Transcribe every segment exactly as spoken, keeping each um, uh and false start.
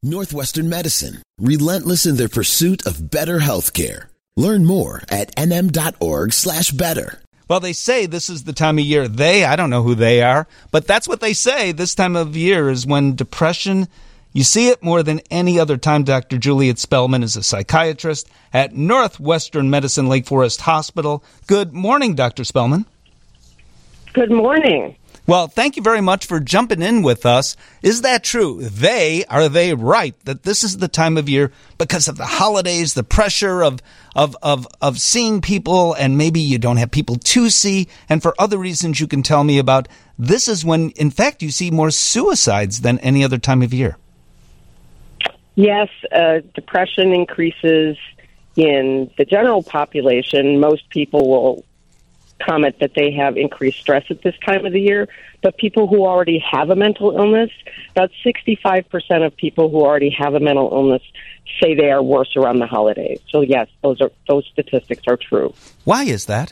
Northwestern Medicine, relentless in their pursuit of better healthcare. Learn more at nm.org slash better. Well, they say this is the time of year. They, I don't know who they are, but that's what they say. This time of year is when depression, you see it more than any other time. Doctor Juliet Spellman is a psychiatrist at Northwestern Medicine Lake Forest Hospital. Good morning, Doctor Spellman. Good morning. Well, thank you very much for jumping in with us. Is that true? They, are they right that this is the time of year because of the holidays, the pressure of, of, of, of seeing people, and maybe you don't have people to see, and for other reasons you can tell me about, this is when, in fact, you see more suicides than any other time of year? Yes, uh, depression increases in the general population. Most people will comment that they have increased stress at this time of the year, but people who already have a mental illness, about sixty-five percent of people who already have a mental illness say they are worse around the holidays. So yes, those are those statistics are true. Why is that?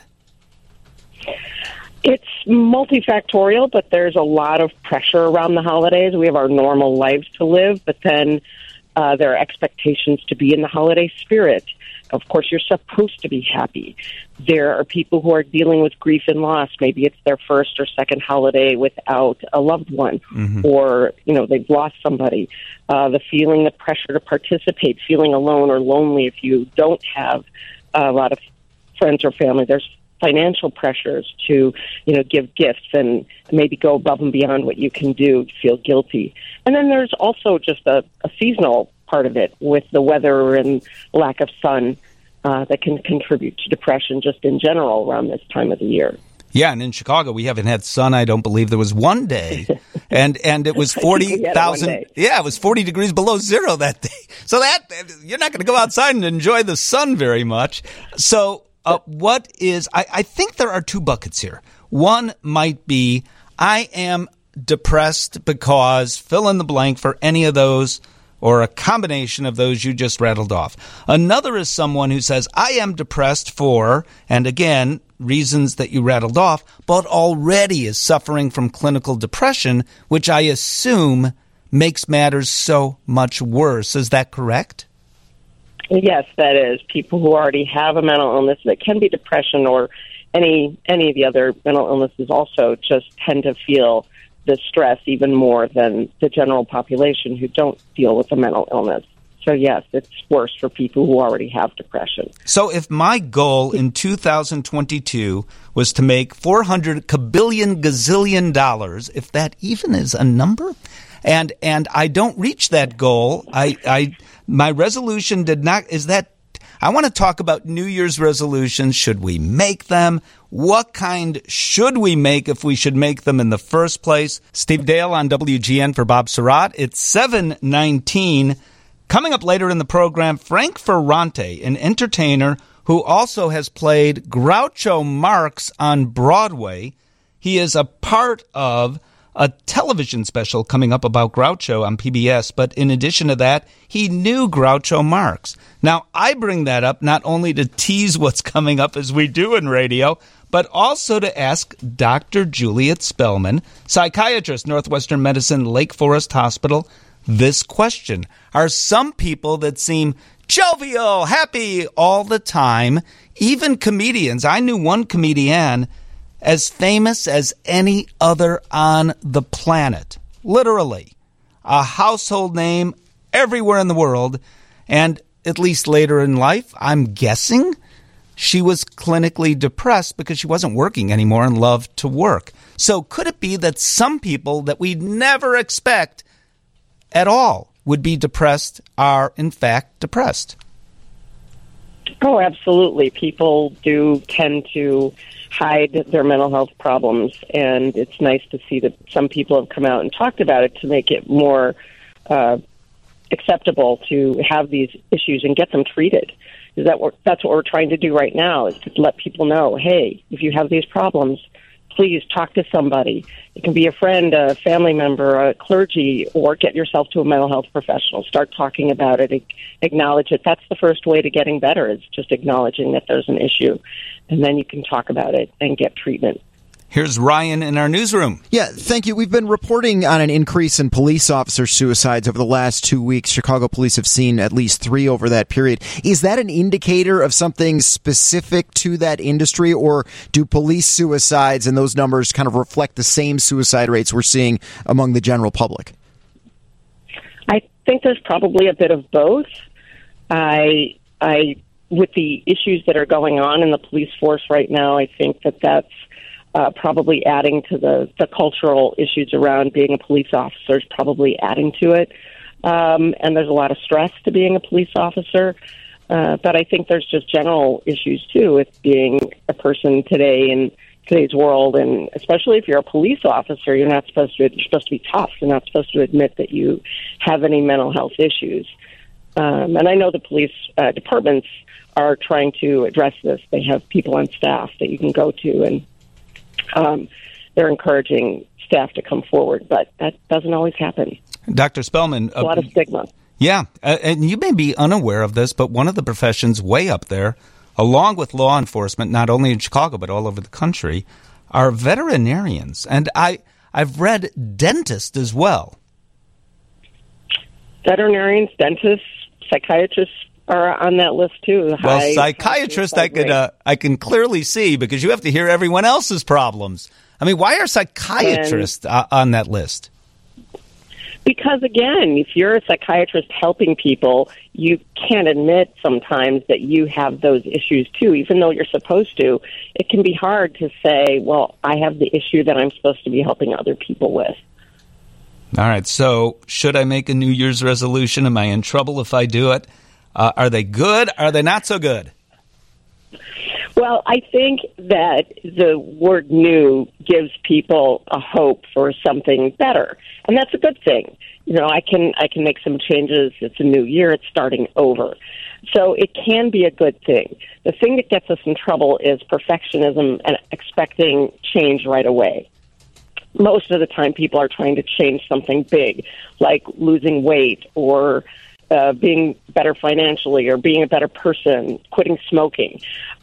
It's multifactorial, but there's a lot of pressure around the holidays. We have our normal lives to live, but then uh, there are expectations to be in the holiday spirit. Of course, you're supposed to be happy. There are people who are dealing with grief and loss. Maybe it's their first or second holiday without a loved one, mm-hmm. or, you know, they've lost somebody. Uh, the feeling, the pressure to participate, feeling alone or lonely if you don't have a lot of friends or family. There's financial pressures to, you know, give gifts and maybe go above and beyond what you can do to feel guilty. And then there's also just a, a seasonal part of it with the weather and lack of sun uh, that can contribute to depression just in general around this time of the year. Yeah, and in Chicago, we haven't had sun, I don't believe. There was one day, and and it was forty thousand. Yeah, it was forty degrees below zero that day. So that you're not going to go outside and enjoy the sun very much. So uh, what is, I, I think there are two buckets here. One might be, I am depressed because fill in the blank for any of those, or a combination of those you just rattled off. Another is someone who says, I am depressed for, and again, reasons that you rattled off, but already is suffering from clinical depression, which I assume makes matters so much worse. Is that correct? Yes, that is. People who already have a mental illness, that can be depression or any any of the other mental illnesses also, just tend to feel the stress even more than the general population who don't deal with a mental illness. So, yes, it's worse for people who already have depression. So if my goal in two thousand twenty-two was to make four hundred kabillion gazillion dollars, if that even is a number, and and I don't reach that goal, I, I my resolution did not, is that, I want to talk about New Year's resolutions. Should we make them? What kind should we make if we should make them in the first place? Steve Dale on W G N for Bob Surratt. It's seven nineteen. Coming up later in the program, Frank Ferrante, an entertainer who also has played Groucho Marx on Broadway. He is a part of a television special coming up about Groucho on P B S, but in addition to that, he knew Groucho Marx. Now, I bring that up not only to tease what's coming up as we do in radio, but also to ask Doctor Juliet Spellman, psychiatrist, Northwestern Medicine, Lake Forest Hospital, this question. Are some people that seem jovial, happy all the time, even comedians? I knew one comedian as famous as any other on the planet. Literally. A household name everywhere in the world. And at least later in life, I'm guessing, she was clinically depressed because she wasn't working anymore and loved to work. So could it be that some people that we'd never expect at all would be depressed are, in fact, depressed? Oh, absolutely. People do tend to hide their mental health problems, and it's nice to see that some people have come out and talked about it to make it more uh, acceptable to have these issues and get them treated. Is that what, that's what we're trying to do right now, is to let people know, hey, if you have these problems, please talk to somebody. It can be a friend, a family member, a clergy, or get yourself to a mental health professional. Start talking about it. Acknowledge it. That's the first way to getting better, is just acknowledging that there's an issue. And then you can talk about it and get treatment. Here's Ryan in our newsroom. Yeah, thank you. We've been reporting on an increase in police officer suicides over the last two weeks. Chicago police have seen at least three over that period. Is that an indicator of something specific to that industry, or do police suicides and those numbers kind of reflect the same suicide rates we're seeing among the general public? I think there's probably a bit of both. I, I, with the issues that are going on in the police force right now, I think that that's Uh, probably adding to the, the cultural issues around being a police officer is probably adding to it. Um, and there's a lot of stress to being a police officer. Uh, but I think there's just general issues, too, with being a person today in today's world. And especially if you're a police officer, you're not supposed to, you're supposed to be tough. You're not supposed to admit that you have any mental health issues. Um, and I know the police uh, departments are trying to address this. They have people on staff that you can go to, and Um, they're encouraging staff to come forward, but that doesn't always happen. Doctor Spellman. A lot uh, of stigma. Yeah, uh, and you may be unaware of this, but one of the professions way up there, along with law enforcement, not only in Chicago but all over the country, are veterinarians. And I, I've read dentists as well. Veterinarians, dentists, psychiatrists are on that list too. Well, psychiatrist, I could uh, I can clearly see, because you have to hear everyone else's problems. I mean, why are psychiatrists and, uh, on that list? Because again, if you're a psychiatrist helping people, you can't admit sometimes that you have those issues too, even though you're supposed to. It can be hard to say, well, I have the issue that I'm supposed to be helping other people with. All right. So should I make a New Year's resolution? Am I in trouble if I do it? Uh, are they good? Are they not so good? Well, I think that the word new gives people a hope for something better, and that's a good thing. You know, I can I can make some changes. It's a new year. It's starting over. So it can be a good thing. The thing that gets us in trouble is perfectionism and expecting change right away. Most of the time, people are trying to change something big, like losing weight or Uh, being better financially or being a better person, quitting smoking.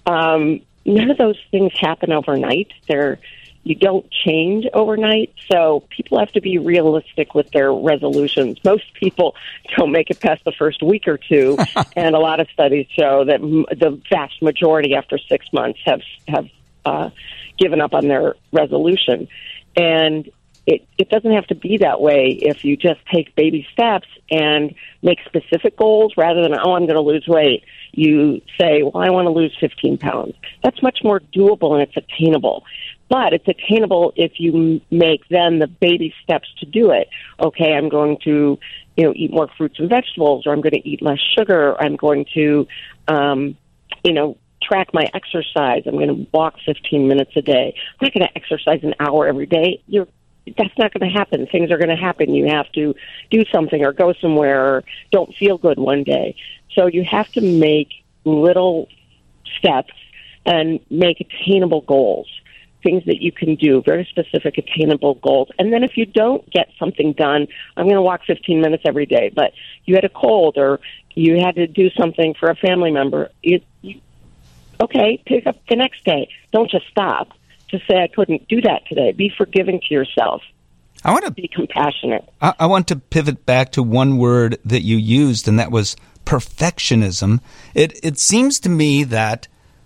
Um, none of those things happen overnight. They're, you don't change overnight, so people have to be realistic with their resolutions. Most people don't make it past the first week or two, and a lot of studies show that m- the vast majority after six months have, have uh, given up on their resolution. And It, it doesn't have to be that way if you just take baby steps and make specific goals rather than, oh, I'm going to lose weight. You say, well, I want to lose fifteen pounds. That's much more doable and it's attainable. But it's attainable if you make then the baby steps to do it. Okay, I'm going to, you know, eat more fruits and vegetables, or I'm going to eat less sugar, or I'm going to, um, you know, track my exercise. I'm going to walk fifteen minutes a day. I'm not going to exercise an hour every day. You're That's not going to happen. Things are going to happen. You have to do something or go somewhere or don't feel good one day. So you have to make little steps and make attainable goals, things that you can do, very specific attainable goals. And then if you don't get something done, I'm going to walk fifteen minutes every day, but you had a cold or you had to do something for a family member, you, you, okay, pick up the next day. Don't just stop to say I couldn't do that today. Be forgiving to yourself. I want to be compassionate. I, I want to pivot back to one word that you used, and that was perfectionism. It it seems to me that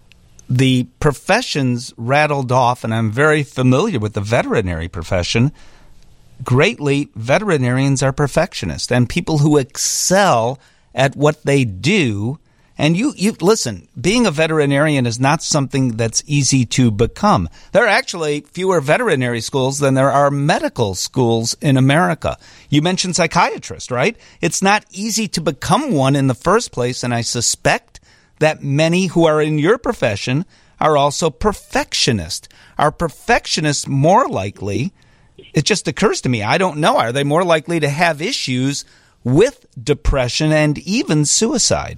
the professions rattled off, and I'm very familiar with the veterinary profession. Greatly, veterinarians are perfectionists and people who excel at what they do. And you, you listen, being a veterinarian is not something that's easy to become. There are actually fewer veterinary schools than there are medical schools in America. You mentioned psychiatrist, right? It's not easy to become one in the first place, and I suspect that many who are in your profession are also perfectionists. Are perfectionists more likely, it just occurs to me, I don't know, are they more likely to have issues with depression and even suicide?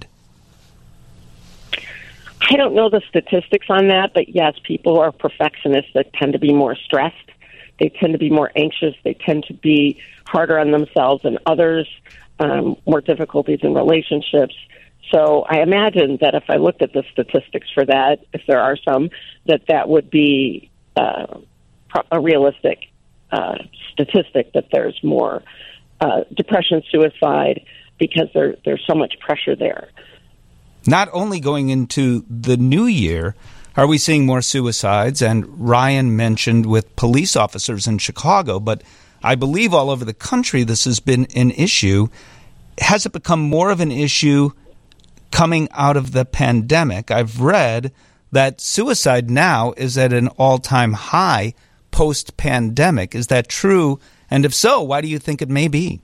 I don't know the statistics on that, but yes, people who are perfectionists that tend to be more stressed. They tend to be more anxious. They tend to be harder on themselves than others, um, more difficulties in relationships. So I imagine that if I looked at the statistics for that, if there are some, that that would be uh, a realistic uh, statistic that there's more uh, depression, suicide, because there, there's so much pressure there. Not only going into the new year, are we seeing more suicides? And Ryan mentioned with police officers in Chicago, but I believe all over the country this has been an issue. Has it become more of an issue coming out of the pandemic? I've read that suicide now is at an all-time high post-pandemic. Is that true? And if so, why do you think it may be?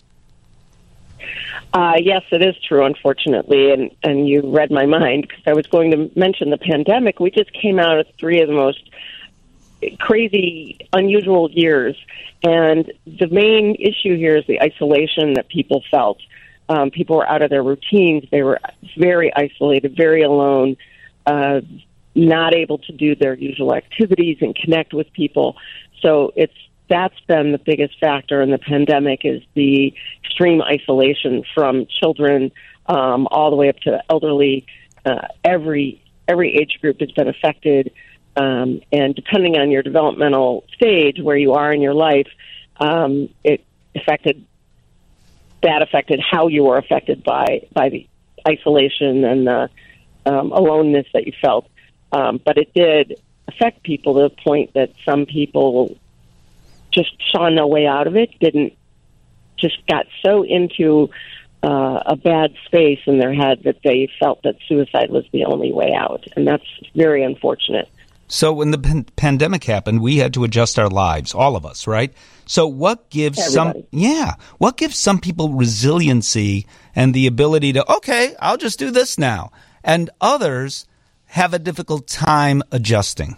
Uh, yes, it is true, unfortunately, and, and you read my mind, because I was going to mention the pandemic. We just came out of three of the most crazy, unusual years, and the main issue here is the isolation that people felt. Um, people were out of their routines. They were very isolated, very alone, uh, not able to do their usual activities and connect with people. So it's that's been the biggest factor in the pandemic, is the extreme isolation from children um, all the way up to elderly. Uh, every every age group has been affected, um, and depending on your developmental stage, where you are in your life, um, it affected that affected how you were affected by by the isolation and the um, aloneness that you felt. Um, but it did affect people to the point that some people just saw no way out of it, didn't, just got so into uh, a bad space in their head that they felt that suicide was the only way out. And that's very unfortunate. So when the pan- pandemic happened, we had to adjust our lives, all of us, right? So what gives Everybody. some, yeah, what gives some people resiliency and the ability to, okay, I'll just do this now, and others have a difficult time adjusting?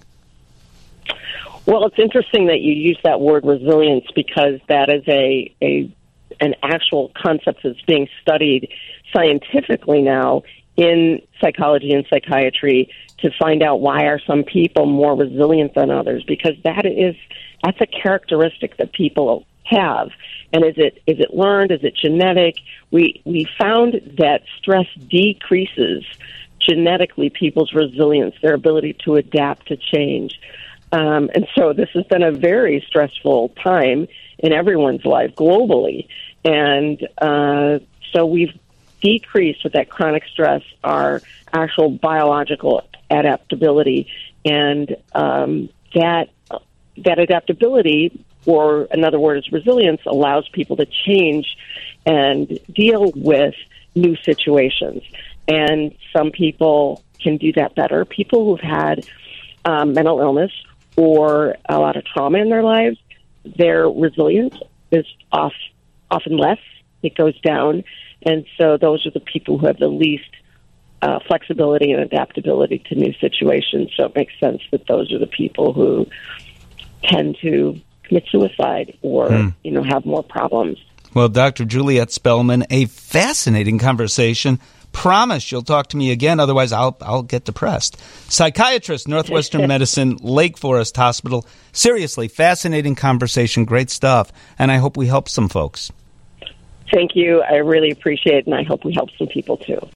Well, it's interesting that you use that word resilience, because that is a, a an actual concept that's being studied scientifically now in psychology and psychiatry to find out why are some people more resilient than others, because that is that's a characteristic that people have. And is it is it learned? Is it genetic? We we found that stress decreases genetically people's resilience, their ability to adapt to change. Um, and so this has been a very stressful time in everyone's life globally. And uh, so we've decreased with that chronic stress our actual biological adaptability. And um, that that adaptability, or another word is resilience, allows people to change and deal with new situations. And some people can do that better. People who've had um, mental illness or a lot of trauma in their lives, their resilience is off, often less. It goes down. And so those are the people who have the least uh, flexibility and adaptability to new situations. So it makes sense that those are the people who tend to commit suicide or, mm. you know, have more problems. Well, Doctor Juliet Spellman, a fascinating conversation. Promise you'll talk to me again, otherwise I'll I'll get depressed. Psychiatrist, Northwestern Medicine, Lake Forest Hospital. Seriously, fascinating conversation, great stuff, and I hope we help some folks. Thank you. I really appreciate it, and I hope we help some people too.